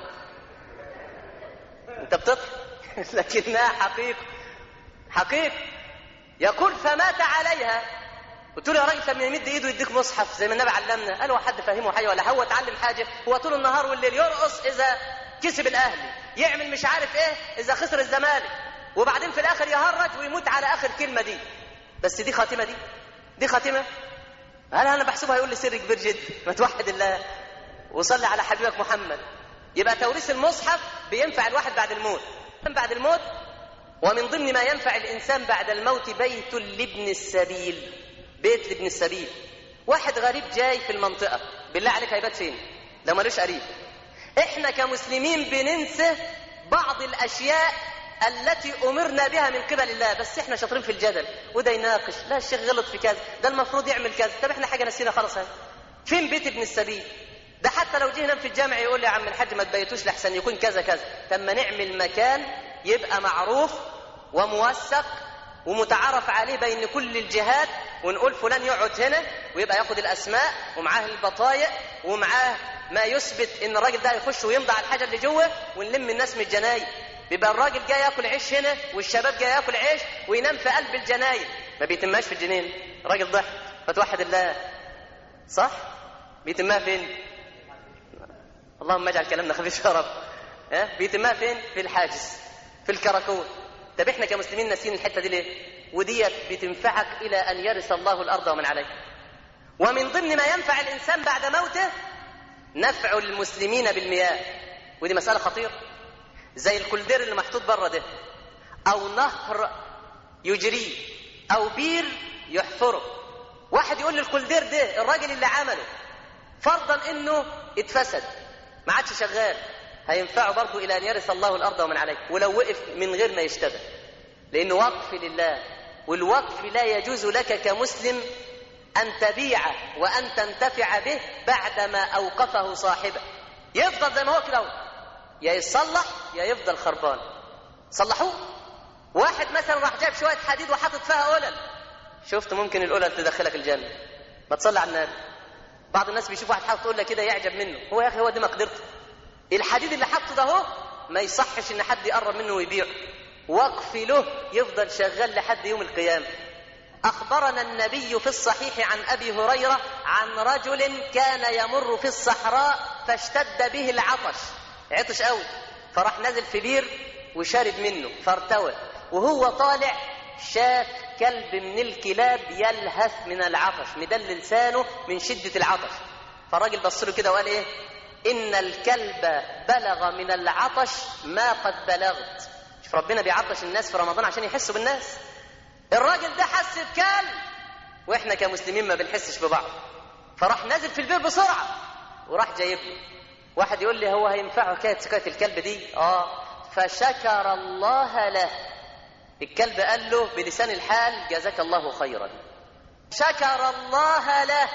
انت بتضحك لكنها حقيقه. حقيقه. يقول فمات عليها. قلت له يا راجل لما يمد ايده يديك مصحف زي ما النبي علمنا؟ قال هو حد فاهمه حاجه ولا هو اتعلم حاجه؟ هو طول النهار والليل يرقص اذا كسب الاهلي، يعمل مش عارف ايه اذا خسر الزمالك، وبعدين في الاخر يهرج ويموت على اخر كلمه دي. بس دي خاتمه، دي دي خاتمه. هل انا بحسبها يقول لي سر كبير جدا. ما توحد الله وصلي على حبيبك محمد. يبقى توريث المصحف بينفع الواحد بعد الموت. بعد الموت ومن ضمن ما ينفع الانسان بعد الموت بيت لابن السبيل. بيت لابن السبيل. واحد غريب جاي في المنطقه، بالله عليك هيبات فين لو مالوش قريب؟ احنا كمسلمين بننسى بعض الاشياء التي امرنا بها من قبل الله، بس احنا شاطرين في الجدل وده يناقش، لا الشيخ غلط في كذا، ده المفروض يعمل كذا. طب احنا حاجه نسينا خلاص. هاي فين بيت ابن السبيل ده؟ حتى لو جه ينام في الجامع يقول لي يا عم الحاج ما تبيتوش لحسن يكون كذا كذا. تم نعمل مكان يبقى معروف وموثق ومتعارف عليه بين كل الجهات، ونقول فلان يقعد هنا ويبقى ياخد الاسماء ومعاه البطايق ومعاه ما يثبت ان الراجل ده يخش ويمضي على الحاجه اللي جوه، ونلم الناس من الجناين. بيبقى الراجل جاي ياكل عيش هنا والشباب جاي ياكل عيش وينام في قلب الجناين، ما بيتماش في الجنين. راجل ضحك. فتوحد الله صح؟ بيتمها فين؟ اللهم اجعل كلامنا خفيف يا رب. ها بيتمها فين؟ في الحاجز، في الكراكون. طب احنا كمسلمين ناسين الحته دي ليه؟ وديت بتنفعك الى ان يرث الله الارض ومن عليها. ومن ضمن ما ينفع الانسان بعد موته نفع المسلمين بالمياه. ودي مسألة خطيرة، زي الكولدير اللي محطوط بره ده، أو نهر يجريه، أو بير يحفره. واحد يقول للكولدير ده الراجل اللي عمله فرضا إنه اتفسد ما عادش شغال، هينفعه برضه إلى أن يرث الله الأرض ومن عليها ولو وقف من غير ما يشتغل، لأنه وقف لله، والوقف لا يجوز لك كمسلم أن تبيعه وأن تنتفع به بعدما أوقفه صاحبه. يفضل زي ما هو كده، يا يصلح يا يفضل خربان. صلحوه. واحد مثلا راح جاب شوية حديد وحاطط فيها قلل، شفت ممكن القلل تدخلك الجنة، ما تصلي على النبي. بعض الناس بيشوف واحد حاطط قلة كده يعجب منه، هو يا أخي هو دي مقدرته. الحديد اللي حاطه ده هو ما يصحش إن حد يقرب منه ويبيعه، وقف له يفضل شغال لحد يوم القيامة. أخبرنا النبي في الصحيح عن أبي هريرة عن رجل كان يمر في الصحراء فاشتد به العطش، عطش قوي، فراح نزل في بير وشرب منه فارتوى، وهو طالع شاف كلب من الكلاب يلهث من العطش، مدل لسانه من شدة العطش. فالراجل بص له كده وقال ايه؟ إن الكلب بلغ من العطش ما قد بلغت. شوف ربنا بيعطش الناس في رمضان عشان يحسوا بالناس. الراجل ده حس بكلب واحنا كمسلمين ما بنحسش ببعض، فراح نازل في البير بسرعة وراح جايب له. واحد يقول لي هو هينفعه حكاية سكاية الكلب دي؟ اه فشكر الله له. الكلب قال له بلسان الحال جزاك الله خيرا، شكر الله له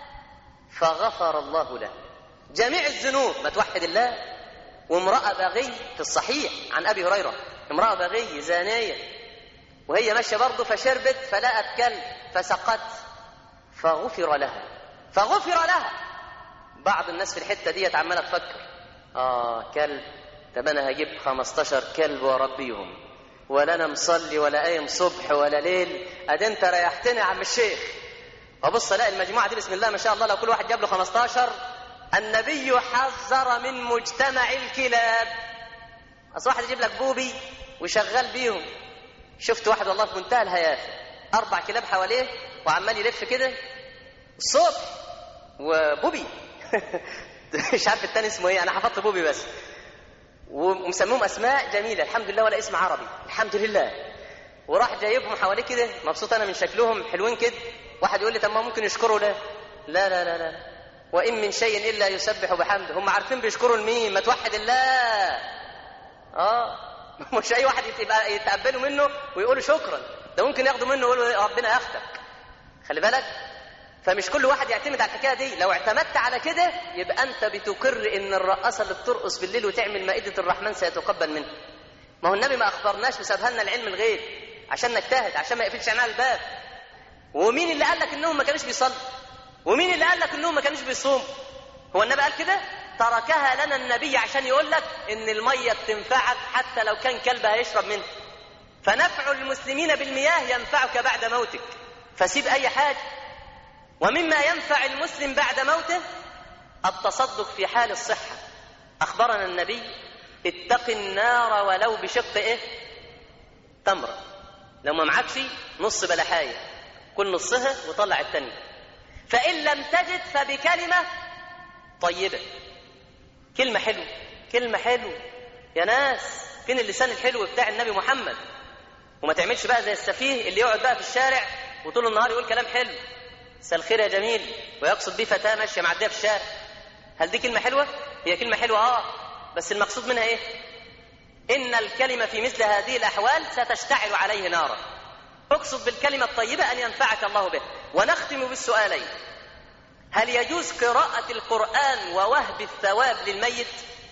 فغفر الله له جميع الذنوب. ما توحد الله. وامرأة بغي في الصحيح عن أبي هريرة، امرأة بغي زانية وهي ماشية برضه فشربت فلقت كلب فسقت فغفر لها فغفر لها. بعض الناس في الحتة دي عمالة تفكر آه كلب، طب أنا هجيب خمستاشر كلب وأربيهم ولا أنا مصلي ولا قايم صبح ولا ليل، أدي أنت ريحتني يا عم الشيخ. وبص ألاقي المجموعة دي بسم الله ما شاء الله لو كل واحد جاب له خمستاشر. النبي حذر من مجتمع الكلاب. أصل واحد يجيب لك بوبي وشغال بيهم. شفت واحد والله في منتهى الهيافة، أربع كلاب حواليه وعمال يلف كده الصبح وبوبي مش عارف التاني اسمه ايه، انا حفظت بوبي بس، ومسموهم اسماء جميله الحمد لله ولا اسم عربي الحمد لله. وراح جايبهم حواليه كده، مبسوط انا من شكلهم حلوين كده. واحد يقول لي طب ما ممكن يشكروا له؟ لا لا لا لا، وان من شيء الا يسبح بحمده. هم عارفين بيشكروا لمين؟ ما توحد الله. اه مش اي واحد يبقى يتقبلوا منه ويقولوا شكرا، ده ممكن ياخدوا منه ويقولوا ربنا ياخدك. خلي بالك. فمش كل واحد يعتمد على الحكايه دي. لو اعتمدت على كده يبقى انت بتقر ان الرقاصه اللي بترقص بالليل وتعمل مائده الرحمن سيتقبل منها. ما هو النبي ما اخبرناش وسابها لنا العلم الغيب عشان نجتهد، عشان ما يقفلش علينا الباب. ومين اللي قال لك انهم ما كانوش بيصلوا؟ ومين اللي قال لك انهم ما كانوش بيصوموا؟ هو النبي قال كده؟ تركها لنا النبي عشان يقول لك ان الميه بتنفعك حتى لو كان كلب هيشرب منها. فنفع المسلمين بالمياه ينفعك بعد موتك، فسيب اي حاجه. ومما ينفع المسلم بعد موته التصدق في حال الصحة. أخبرنا النبي اتق النار ولو بشق إيه؟ تمرة. لو ما معكش نص بلحاية كل نصها وطلع التانية. فإن لم تجد فبكلمة طيبة. كلمة حلوة، كلمة حلوة يا ناس. فين اللسان الحلو بتاع النبي محمد؟ وما تعملش بقى زي السفيه اللي يقعد بقى في الشارع وطول النهار يقول كلام حلو، مساء الخير يا جميل، ويقصد بيه فتاة ماشية معدية في الشارع. هل دي كلمة حلوة؟ هي كلمة حلوة اه، بس المقصود منها ايه؟ إن الكلمة في مثل هذه الأحوال ستشتعل عليه نارا. اقصد بالكلمة الطيبة أن ينفعك الله به. ونختم بالسؤالين: هل يجوز قراءة القرآن ووهب الثواب للميت؟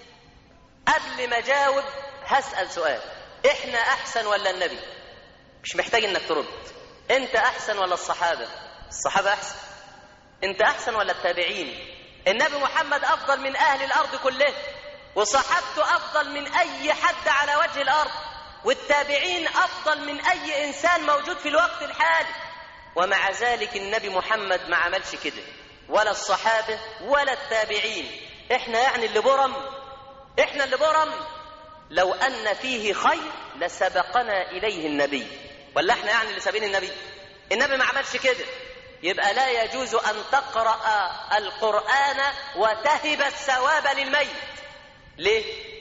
قبل ما جاوب هسأل سؤال: إحنا أحسن ولا النبي؟ مش محتاج إنك ترد. أنت أحسن ولا الصحابة؟ الصحابة أحسن. أنت أحسن ولا التابعين؟ النبي محمد أفضل من أهل الأرض كله، وصحابته أفضل من أي حد على وجه الأرض، والتابعين أفضل من أي إنسان موجود في الوقت الحالي. ومع ذلك النبي محمد ما عملش كده، ولا الصحابة ولا التابعين. إحنا يعني اللي برم، إحنا اللي برم. لو أن فيه خير لسبقنا إليه النبي، ولا إحنا يعني اللي سابين النبي؟ النبي ما عملش كده. يبقى لا يجوز أن تقرأ القرآن وتهب الثواب للميت. ليه؟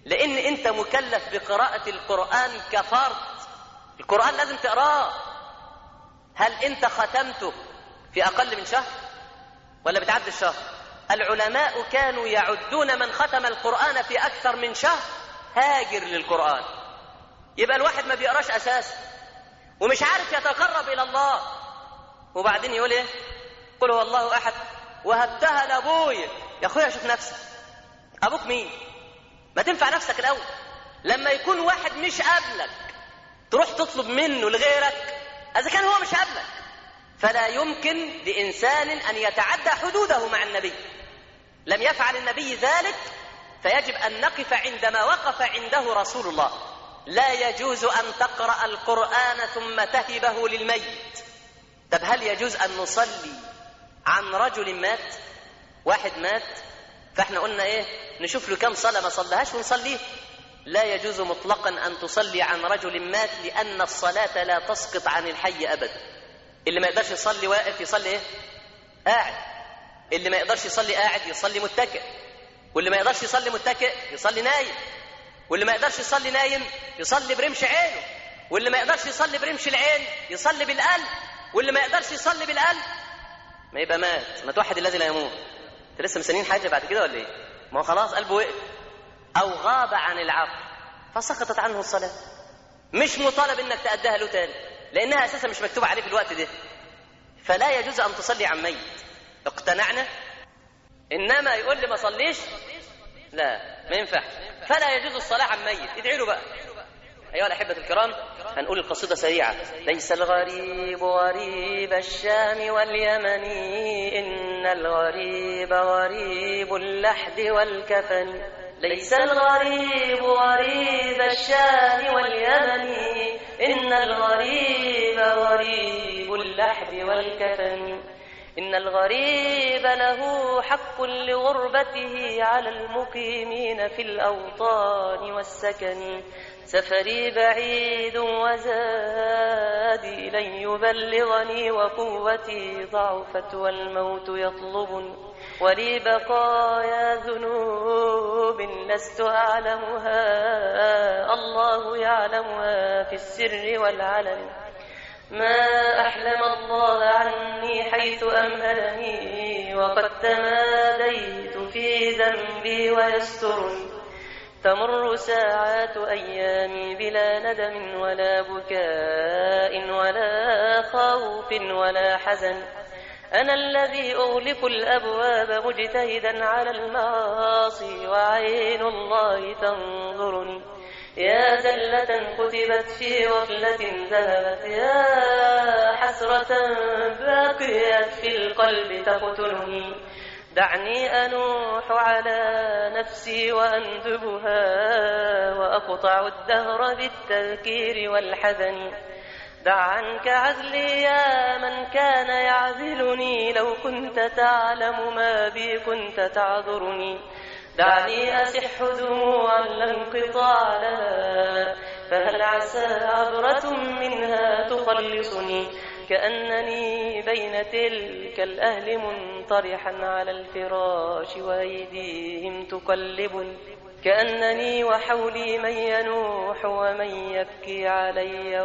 لأن أنت مكلف بقراءة القرآن كفرض. القرآن لازم تقراه. هل أنت ختمته في أقل من شهر ولا بتعدي الشهر؟ العلماء كانوا يعدون من ختم القرآن في أكثر من شهر هاجر للقرآن. يبقى الواحد ما بيقراش أساسا ومش عارف يتقرب إلى الله، وبعدين يقول إيه؟ قل هو الله أحد وهبتها لأبويا. يا أخويا شوف نفسك، أبوك مين؟ ما تنفع نفسك الأول. لما يكون واحد مش قابلك تروح تطلب منه لغيرك، إذا كان هو مش قابلك فلا يمكن لإنسان أن يتعدى حدوده مع النبي. لم يفعل النبي ذلك، فيجب أن نقف عندما وقف عنده رسول الله. لا يجوز أن تقرأ القرآن ثم تهبه للميت. طب هل يجوز أن نصلي عن رجل مات؟ واحد مات فاحنا قلنا ايه؟ نشوف له كم صلاة ما صلىهاش ونصليه. لا يجوز مطلقا أن تصلي عن رجل مات، لأن الصلاة لا تسقط عن الحي أبدا. اللي ما يقدرش يصلي واقف يصلي ايه؟ قاعد. اللي ما يقدرش يصلي قاعد يصلي متكئ، واللي ما يقدرش يصلي متكئ يصلي نايم، واللي ما يقدرش يصلي نايم يصلي برمش عينه، واللي ما يقدرش يصلي برمش العين يصلي بالقلب، واللي ما يقدرش يصلي بالقلب ما يبقى مات. ما توحد الذي لا يموت. انت لسه مستنيين حاجه بعد كده ولا ايه؟ ما هو خلاص قلبه وقف او غاب عن العقل فسقطت عنه الصلاه. مش مطالب انك تأديها له تاني، لانها اساسا مش مكتوبه عليه في الوقت ده. فلا يجوز ان تصلي عن ميت. اقتنعنا؟ انما يقول لي ما صليش، لا ما ينفعش. فلا يجوز الصلاه عن ميت. ادعي له بقى. أيها الأحبة الكرام، هنقول القصيدة سريعة. ليس الغريب غريب الشام واليمن، إن الغريب غريب اللحد والكفن. ليس الغريب غريب الشام واليمن، إن الغريب غريب اللحد والكفن. إن الغريب له حق لغربته على المقيمين في الأوطان والسكن. سفري بعيد وزادي لن يبلغني، وقوتي ضعفت والموت يطلبني. ولي بقايا ذنوب لست أعلمها، الله يعلمها في السر والعلن. ما أحلم الله عني حيث أمهلني، وقد تماديت في ذنبي ويسترني. تمر ساعات أيامي بلا ندم ولا بكاء ولا خوف ولا حزن. أنا الذي أغلق الأبواب مجتهدا على المعاصي، وعين الله تنظرني. يا زلة كتبت في غفلة ذهبت، يا حسرة باقيت في القلب تقتلني. دعني أنوح على نفسي وأندبها، وأقطع الدهر بالتذكير والحزن. دع عنك عزلي يا من كان يعزلني، لو كنت تعلم ما بي كنت تعذرني. دعني أسح دموعا لا انقطاع لها، فهل عسى عبرة منها تخلصني. كأنني بين تلك الأهل منطرحا على الفراش وأيديهم تقلبني. كأنني وحولي من ينوح ومن يبكي علي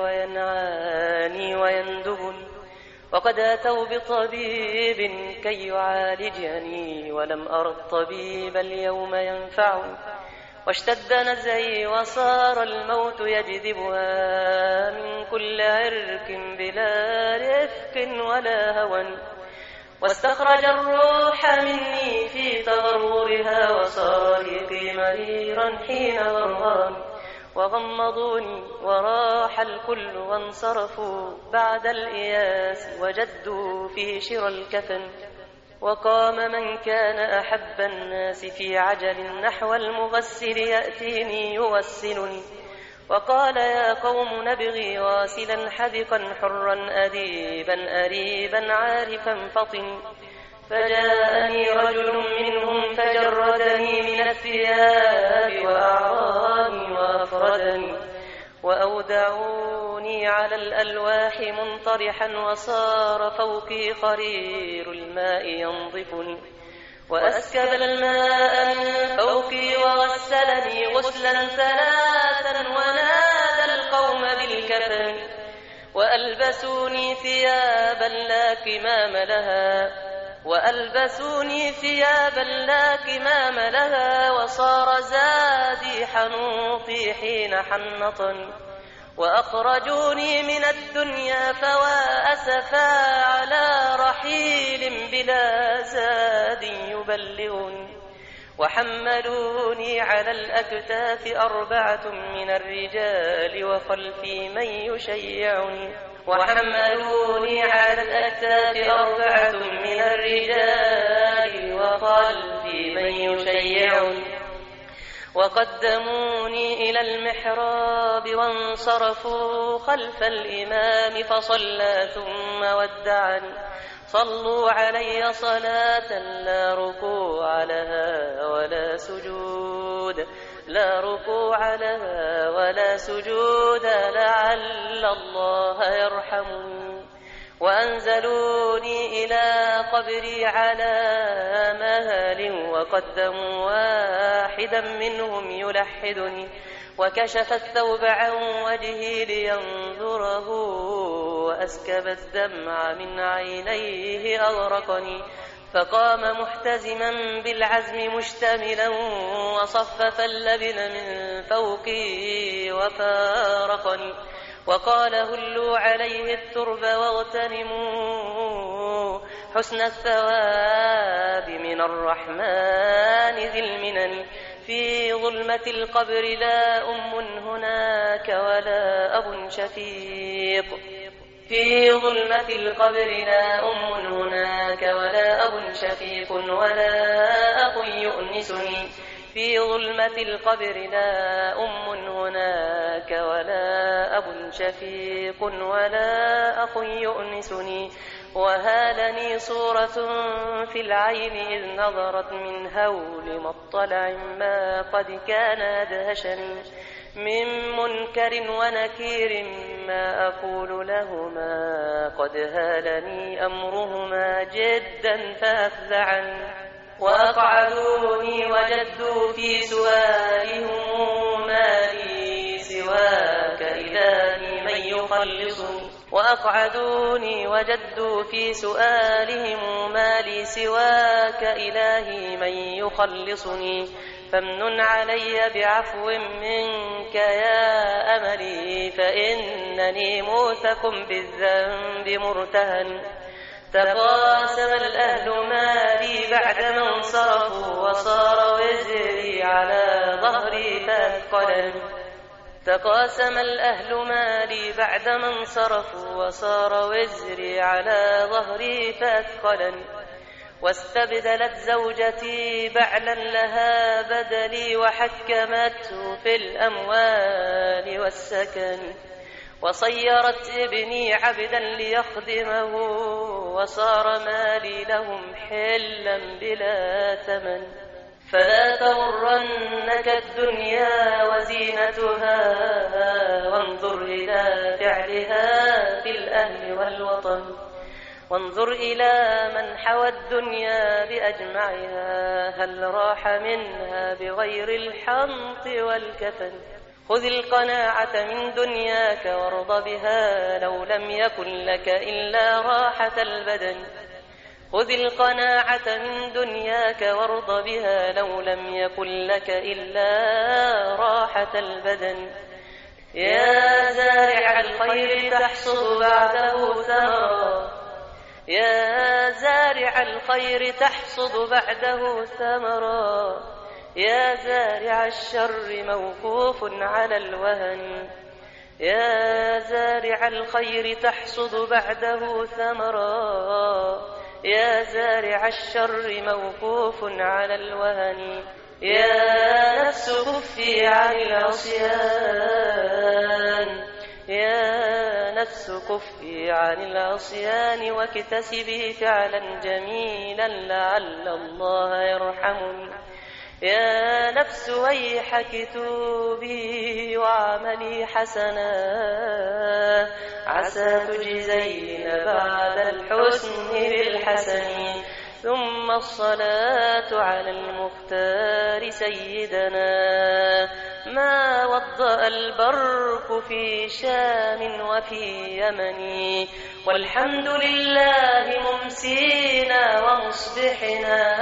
وينعاني ويندبني. وقد أتوا بطبيب كي يعالجني، ولم أر الطبيب اليوم ينفعني. واشتد نزعي وصار الموت يجذبها من كل عرق بلا رفق ولا هوى. واستخرج الروح مني في تغرورها، وصارقي مريرا حين غرغرني. وغمضوني وراح الكل وانصرفوا بعد الإياس، وجدوا في شرى الكفن. وقام من كان أحب الناس في عجل نحو المغسل يأتيني يغسلني. وقال يا قوم نبغي غاسلا حذقا حرا أديبا أريبا عارفا فطن. فجاءني رجل منهم فجردني من الثياب وأعراني وأفردني. وأودعوني على الألواح منطرحا، وصار فوقي خرير الماء ينظفني. وأسكب الماء من فوقي وغسلني غسلا ثلاثا ونادى القوم بالكفن وألبسوني ثيابا لا كمام لها وألبسوني ثيابا لا كمام لها وصار زادي حنوطي حين حنطني وأخرجوني من الدنيا فوا أسفا على رحيل بلا زاد يبلغني وحملوني على الأكتاف أربعة من الرجال وخلفي من يشيعني وحملوني على الأكتاف أربعة من الرجال وخلفي من يشيعني وقدموني إلى المحراب وانصرفوا خلف الإمام فصلى ثم ودعني صلوا علي صلاة لا ركوع لها ولا سجود لا ركوع لها ولا سجود لعل الله يرحمني وأنزلوني إلى قبري على مهل وقدموا واحدا منهم يلحدني وكشف الثوب عن وجهي لينظره وأسكب الدمع من عينيه أغرقني فقام محتزما بالعزم مشتملا وصفف اللبن من فوقي وفارقني وقال هلوا عليه الترب واغتنموا حسن الثواب من الرحمن ذي المنن في ظلمة القبر لا أم هناك ولا أب شفيق في ظلمة القبر لا أم هناك ولا أب شفيق ولا أخ يؤنسني في ظلمة القبر لا أم هناك ولا أب شفيق ولا أخ يؤنسني وهالني صورة في العين إذ نظرت من هول مطلع ما قد كان أدهشني من منكر ونكير ما أقول لهما قد هالني أمرهما جدا فأفزعا وأقعدوني وجدوا في سؤالهم ما لي سواك إلهي من يخلصني وأقعدوني وجدوا في سؤالهم ما لي سواك إلهي من يخلصني فامنن علي بعفو منك يا أملي فإنني موثق بالذنب مرتهن تقاسم الأهل مالي بعدما انصرفوا وصار وزري على ظهري فأثقلني تقاسم الأهل مالي بعدما انصرفوا وصار وزري على ظهري فأثقلني واستبدلت زوجتي بعلا لها بدلي وحكمته في الأموال والسكن وصيرت ابني عبدا ليخدمه وصار مالي لهم حلا بلا ثمن فلا تغرنك الدنيا وزينتها وانظر إلى فعلها في الأهل والوطن وانظر إلى من حوى الدنيا بأجمعها هل راح منها بغير الحنط والكفن خذ القناعة من دنياك وارض بها لو لم يكن لك إلا راحة البدن خذ القناعة من دنياك وارض بها لو لم يكن لك إلا راحة البدن يا زارع الخير تحصد بعده ثمرا يا زارع الخير تحصد بعده ثمرا يا زارع الشر موقوف على الوهن يا زارع الخير تحصد بعده ثمرا يا زارع الشر موقوف على الوهن يا نفس كفي عن العصيان يا نفس كفي عن العصيان واكتسبي فعلا جميلا لعل الله يرحمني يا نفس ويحك توبي وعملي حسنا عسى تجزين بعد الحسن بالحسن ثم الصلاة على المختار سيدنا. ما وضأ البرق في شام وفي يمن، والحمد لله ممسينا ومصبحنا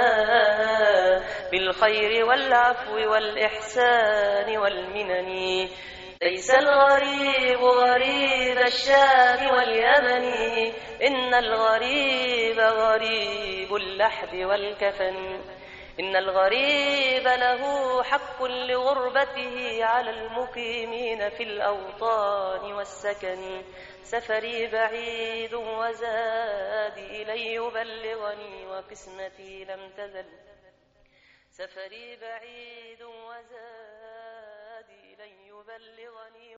بالخير والعفو والإحسان والمنن. ليس الغريب غريب الشام واليمن، إن الغريب غريب اللحد والكفن. إن الغريب له حق لغربته على المقيمين في الأوطان والسكن. سفري بعيد وزادي إلي يبلغني، وقسمتي لم تزل. سفري بعيد وزادي إلي يبلغني